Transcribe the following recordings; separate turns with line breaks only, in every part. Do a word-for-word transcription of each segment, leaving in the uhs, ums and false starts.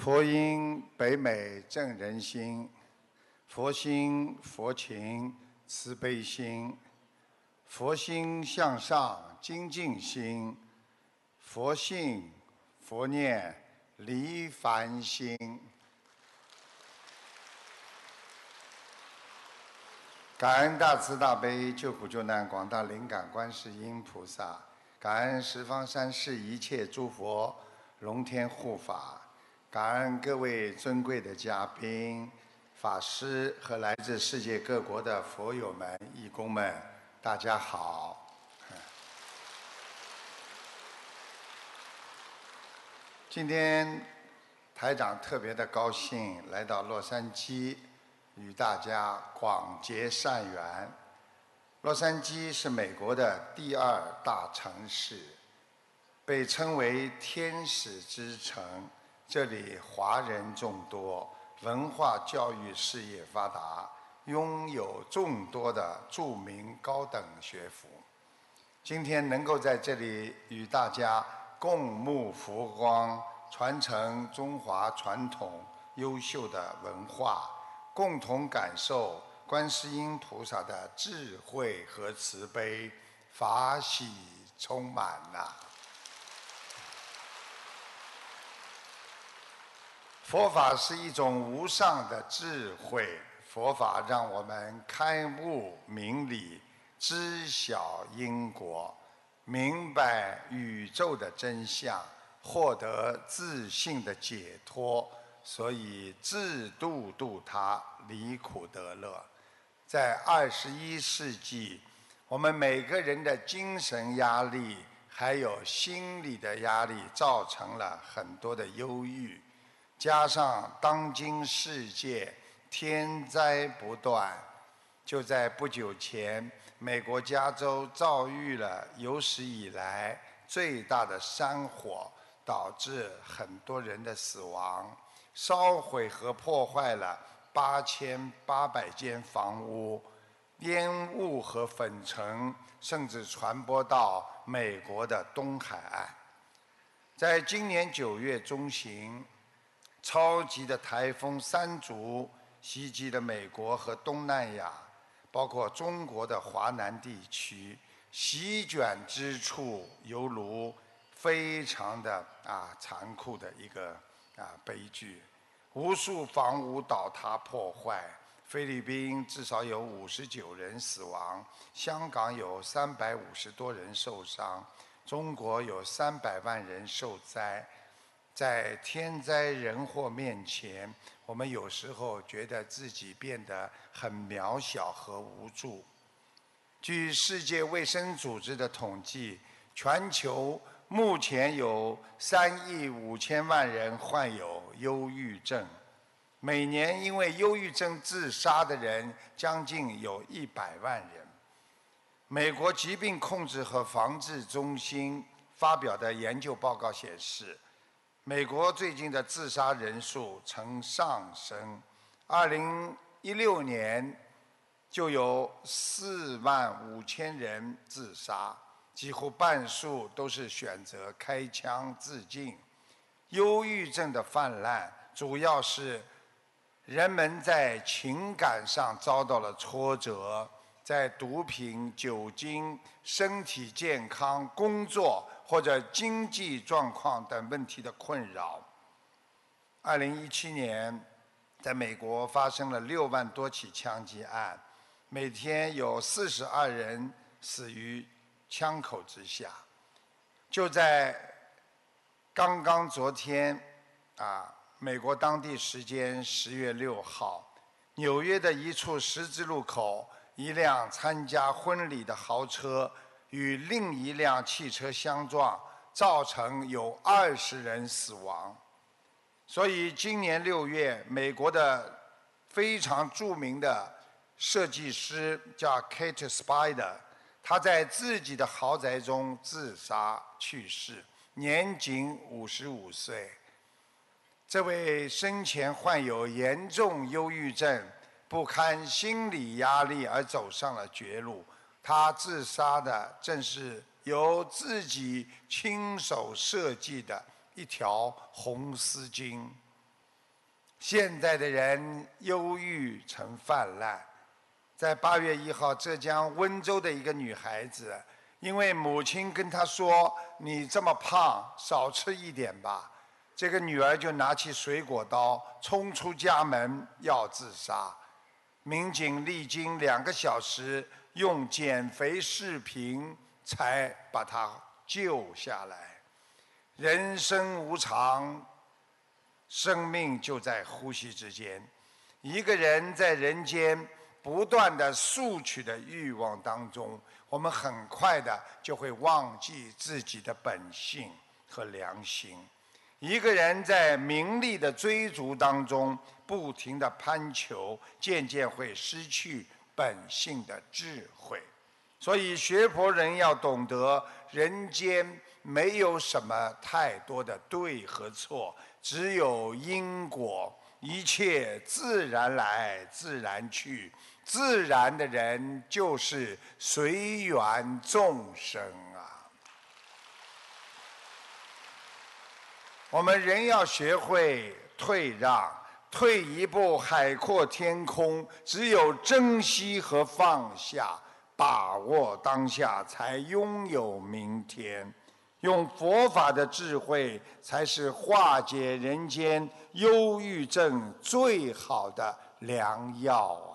佛音北美正人心，佛心佛情慈悲心，佛心向上精进心，佛性佛念离烦心。感恩大慈大悲救苦救难广大灵感观世音菩萨，感恩十方三世一切诸佛龙天护法，感恩各位尊贵的嘉宾、法师和来自世界各国的佛友们、义工们，大家好。今天台长特别的高兴来到洛杉矶，与大家广结善缘。洛杉矶是美国的第二大城市，被称为天使之城，这里华人众多，文化教育事业发达，拥有众多的著名高等学府。今天能够在这里与大家共沐佛光，传承中华传统优秀的文化，共同感受观世音菩萨的智慧和慈悲，法喜充满呐！佛法是一种无上的智慧，佛法让我们开悟明理，知晓因果，明白宇宙的真相，获得自信的解脱，所以自度度他，离苦得乐。在二十一世纪，我们每个人的精神压力还有心理的压力，造成了很多的忧郁，加上当今世界天灾不断，就在不久前，美国加州遭遇了有史以来最大的山火，导致很多人的死亡，烧毁和破坏了八千八百间房屋，烟雾和粉尘甚至传播到美国的东海岸。在今年九月中旬，超级的台风山竹袭击了美国和东南亚，包括中国的华南地区，席卷之处犹如非常的啊残酷的一个啊悲剧，无数房屋倒塌破坏，菲律宾至少有五十九人死亡，香港有三百五十多人受伤，中国有三百万人受灾。在天灾人祸面前，我们有时候觉得自己变得很渺小和无助。据世界卫生组织的统计，全球目前有三亿五千万人患有忧郁症，每年因为忧郁症自杀的人将近有一百万人。美国疾病控制和防治中心发表的研究报告显示，美国最近的自杀人数呈上升，二零一六年就有四万五千人自杀，几乎半数都是选择开枪自尽。忧郁症的泛滥主要是人们在情感上遭到了挫折，在毒品、酒精、身体健康、工作或者经济状况等问题的困扰。二零一七年，在美国发生了六万多起枪击案，每天有四十二人死于枪口之下。就在刚刚昨天，啊，美国当地时间十月六号，纽约的一处十字路口，一辆参加婚礼的豪车与另一辆汽车相撞，造成有二十人死亡。所以今年六月，美国的非常著名的设计师叫 Kate Spade， 他在自己的豪宅中自杀去世，年仅五十五岁。这位生前患有严重忧郁症，不堪心理压力而走上了绝路。他自杀的正是由自己亲手设计的一条红丝巾。 现在的人忧郁成泛滥。在八月一号，浙江温州的一个女孩子，因为母亲跟她说：“你这么胖，少吃一点吧。”这个女儿就拿起水果刀，冲出家门要自杀。民警历经两个小时，用减肥视频才把她救下来。人生无常，生命就在呼吸之间。一个人在人间不断的索取的欲望当中，我们很快的就会忘记自己的本性和良心。一个人在名利的追逐当中不停的攀求，渐渐会失去本性的智慧。所以学佛人要懂得，人间没有什么太多的对和错，只有因果，一切自然来自然去。自然的人就是随缘众生啊！我们人要学会退让，退一步海阔天空。只有珍惜和放下，把握当下，才拥有明天。用佛法的智慧，才是化解人间忧郁症最好的良药啊！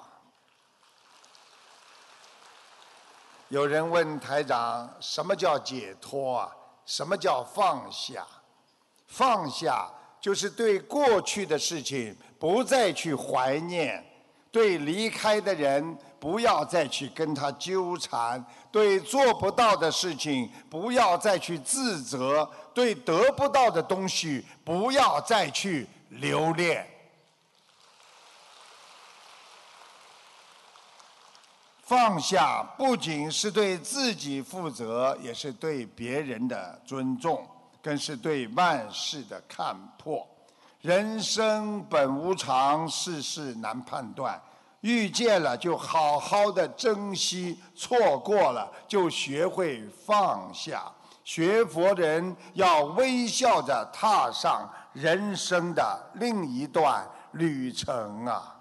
有人问台长，什么叫解脱啊？什么叫放下？放下就是对过去的事情不再去怀念，对离开的人不要再去跟他纠缠，对做不到的事情不要再去自责，对得不到的东西不要再去留恋。放下不仅是对自己负责，也是对别人的尊重，更是对万事的看破。人生本无常，世事难判断。遇见了就好好的珍惜，错过了就学会放下。学佛人要微笑着踏上人生的另一段旅程啊！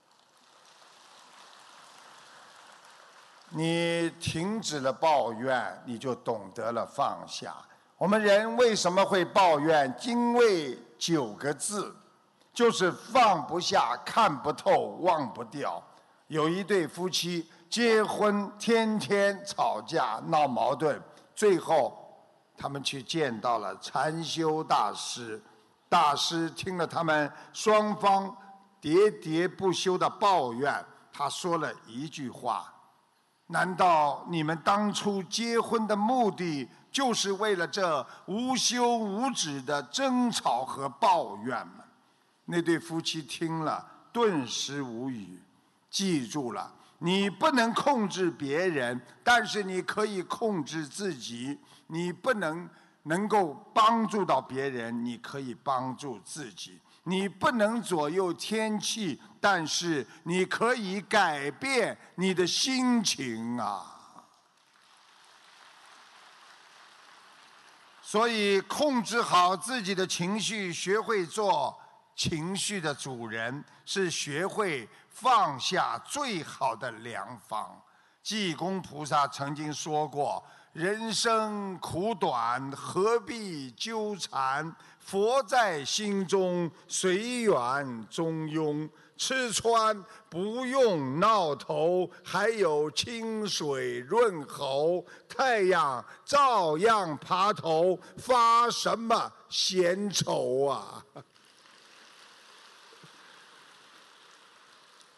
你停止了抱怨，你就懂得了放下。我们人为什么会抱怨？因为九个字，就是放不下、看不透、忘不掉。有一对夫妻结婚，天天吵架、闹矛盾，最后他们去见到了禅修大师。大师听了他们双方喋喋不休的抱怨，他说了一句话：难道你们当初结婚的目的就是为了这无休无止的争吵和抱怨吗？那对夫妻听了顿时无语。记住了，你不能控制别人，但是你可以控制自己。你不能能够帮助到别人，你可以帮助自己。你不能左右天气，但是你可以改变你的心情啊！所以，控制好自己的情绪，学会做情绪的主人，是学会放下最好的良方。济公菩萨曾经说过：人生苦短，何必纠缠？佛在心中，随缘中庸。吃穿不用闹头，还有清水润喉。太阳照样爬头，发什么闲愁啊？